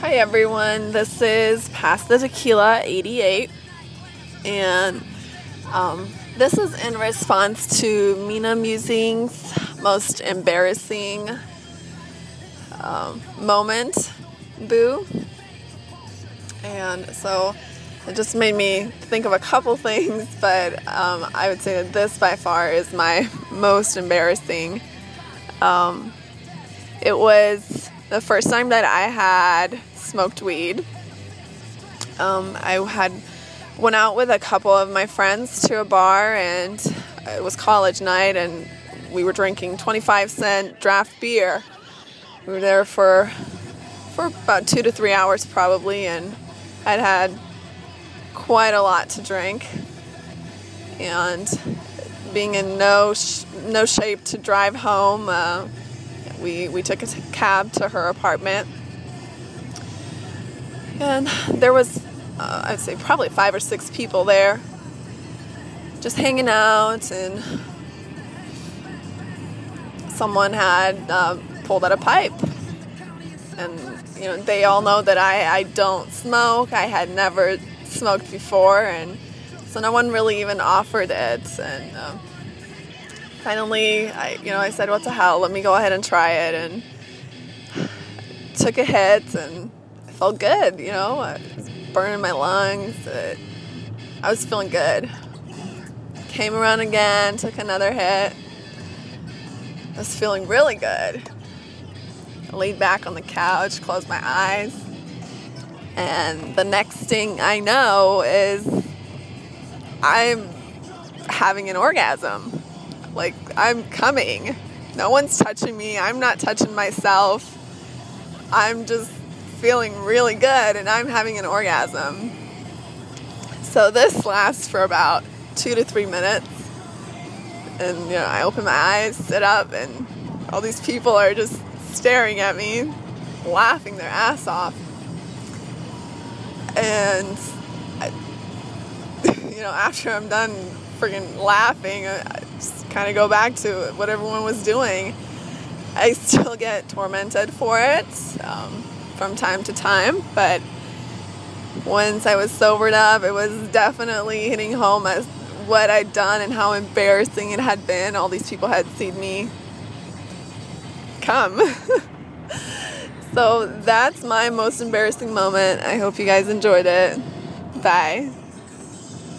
Hi everyone, this is Pass the Tequila 88, and this is in response to Mina Musing's most embarrassing moment, boo. And so it just made me think of a couple things, but I would say that this by far is my most embarrassing. It was the first time that I had smoked weed. I went out with a couple of my friends to a bar, and it was college night, and we were drinking 25-cent draft beer. We were there for about 2 to 3 hours probably, and I'd had quite a lot to drink, and being in no shape to drive home, we took a cab to her apartment, and there was I'd say probably 5 or 6 people there just hanging out, and someone had pulled out a pipe, and they all know that I don't smoke. I had never smoked before, and so no one really even offered it. And finally I said, what the hell, let me go ahead and try it, and took a hit, and I felt good. I was burning my lungs. I was feeling good. Came around again, took another hit. I was feeling really good. I laid back on the couch, closed my eyes, and the next thing I know is I'm having an orgasm. Like, I'm coming. No one's touching me. I'm not touching myself. I'm just feeling really good, and I'm having an orgasm. So this lasts for about 2 to 3 minutes. And, I open my eyes, sit up, and all these people are just staring at me, laughing their ass off. And, after I'm done freaking laughing, I just kind of go back to what everyone was doing. I still get tormented for it from time to time, but once I was sobered up, it was definitely hitting home as what I'd done and how embarrassing it had been. All these people had seen me come. So that's my most embarrassing moment. I hope you guys enjoyed it. Bye.